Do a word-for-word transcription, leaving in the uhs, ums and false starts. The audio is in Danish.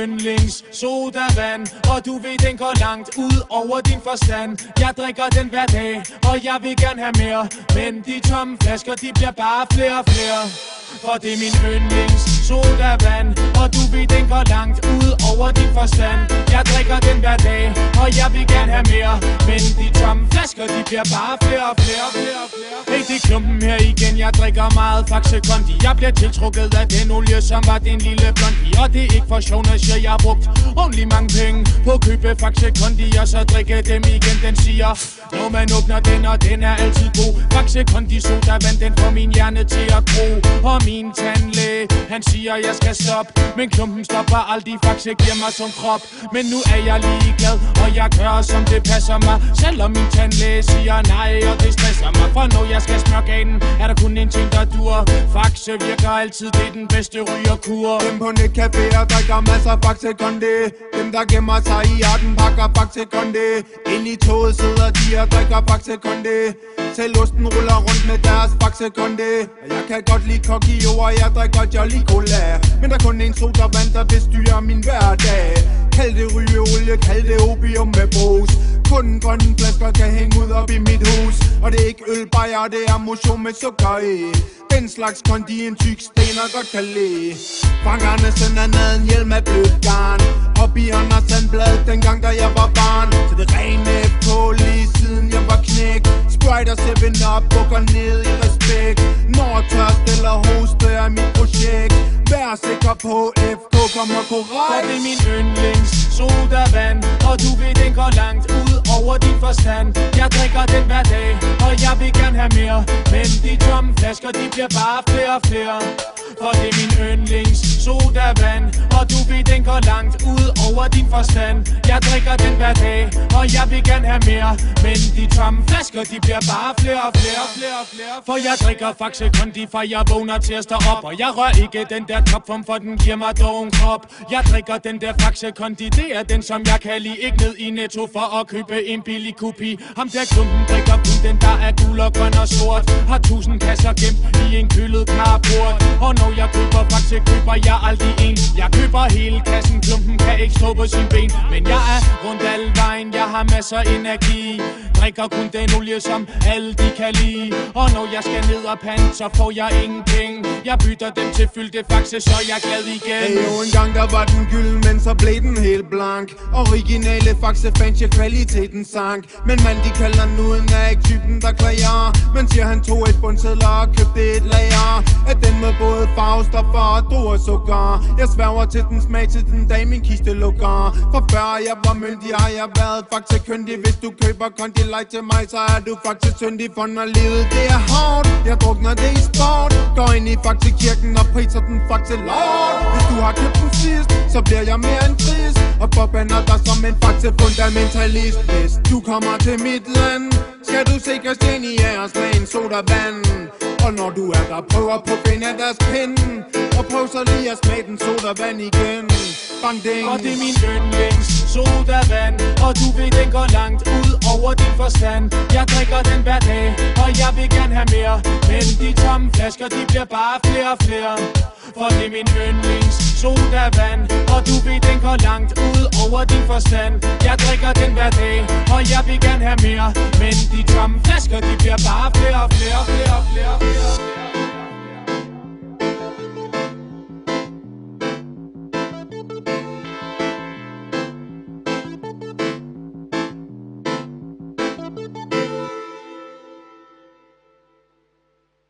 yndlings sodavand, og du ved den går langt ud over din forstand. Jeg drikker den hver dag, og jeg vil gerne have mere, men de tomme flasker, de bliver bare flere og flere. For det er min yndlings sodavand, og du ved den går langt ud over din forstand. Jeg drikker den hver dag, og jeg vil gerne have mere, men de tomme flasker, de bliver bare flere og flere og flere og flere. Hey, det er klumpen her igen, jeg drikker meget Faxe Kondi. Jeg bliver tiltrukket af den olie, som var den lille blondie. Og det er ikke for sjov, når jeg siger, jeg har brugt ordentlig mange penge på at købe Faxe Kondi, og så drikke dem igen. Den siger, når man åbner den, og den er altid god. Faxe Kondi sodavand, den får min hjerne til at gro. Og min tandlæge, han siger, jeg skal stoppe, men klumpen stopper aldrig. Faxe giver mig som krop, men nu er jeg ligeglad, og jeg gør, som det passer mig. Selvom min tandlæge siger nej, og det stresser mig. For når jeg skal smøre ganen, er der kun en ting, der dur. Faxe virker altid, det er den bedste rygerkur. Dem på netcaféer drikker masser Faxe Kondi. Dem der gemmer sig i arten pakker Faxe Kondi. Ind i toget sidder de og drikker Faxe Kondi. Selv osten ruller rundt med deres Faxe Kondi. Jeg kan godt lide Kokio, og jeg drikker Jolly Cola. Men der er kun en sodavand, der bestyrer min hverdag. Kald det rygeolie, kald det opium med brus. Kun grønne flasker kan hænge ud op i mit hus. Og det er ikke ølbajer, det er motion med sukker i. Den slags Kondi en tyk stener godt kan lide. Fangerne sender ned en hjelm af blødt garn. Op i Anders Sandblad, dengang da jeg var barn. Så det rene på lige siden jeg var knæk. Sprite og seven up, bukker ned i respekt. Når tørst eller hoste er mit projekt. Vær sikker på, F K kommer korrekt. For det er min yndlings sodavand, og du ved den går langt ud over din forstand. Jeg drikker den hver dag, og jeg vil gerne have mere, men de tomme flasker, de bliver bare flere og flere. For det er min yndlings sodavand, og du ved den går langt ud over din forstand. Jeg drikker den hver dag, og jeg vil gerne have mere, men de tomme flasker, de bliver bare flere og flere og flere og flere. For jeg drikker Faxe Kondi, for jeg vågner til at stå op, og jeg rører ikke den der topform, for den giver mig dog en krop. Jeg drikker den der Faxe Kondi, det er den som jeg kan lide. Ikke ned i Netto for at købe en billig kopi. Ham der klumpen drikker kun den der er gul og grøn og sort. Har tusind kasser gemt i en kølet carport. Og når jeg køber Faxe, køber jeg aldrig en. Jeg køber hele kassen, klumpen kan ikke stå på sin ben. Men jeg er rundt alle vejen, jeg har masser energi. Drikker kun den olie, som alle de kan lide. Og når jeg skal ned og pande, så får jeg ingen penge. Jeg bytter dem til fyldte Faxe, så jeg er glad igen. Hey, jo, en gang der var den gylden, men så blev den helt blank. Originale Faxe fans, ja, kvaliteten sank. Men man, de kalder nu en er ikke typen, der klager. Men siger han tog et bundsedler og købte et lager af den med både farvestoffer og drue sukker. Jeg sværger til den smag til den dag min kiste lukker. For før jeg var myndig, har jeg været Faxe Kondi. Hvis du køber Kondi Light til mig, så er du Faxe syndig. For når livet det er hårdt, jeg drukner det i sport. Går ind i Faxe kirken og priser den Faxe Lord. Hvis du har købt den sidst, så bliver jeg mere end trist og forbander dig som en Faxe fundamentalist. Hvis du kommer til mit land, skal du se Christianias med en sodavand. Og når du er der, prøver på ben af deres pind, og prøv så lige at smage den sodavand igen. Bang ding. Og det er min yndlings sodavand, og du ved den går langt ud over din forstand. Jeg drikker den hver dag, og jeg vil gerne have mere, men de tomme flasker, de bliver bare flere og flere. For det er min yndlings sodavand, og du ved den går langt ud over din forstand. Jeg drikker den hver dag, og jeg vil gerne have mere, men de tomme flasker, de bliver bare flere og